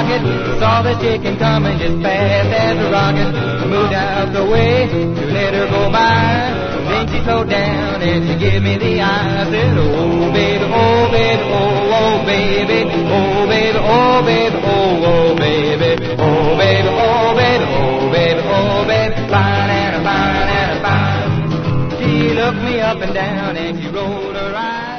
pocket, saw the chicken coming just fast as a rocket. Moved out the way to let her go by. Then she slowed down and she gave me the eye. I said, oh baby, oh baby, oh, oh baby, oh baby, oh baby, oh, oh baby, oh baby, oh baby, oh baby, oh baby, fine and a fine and a fine. She looked me up and down and she rolled her eyes.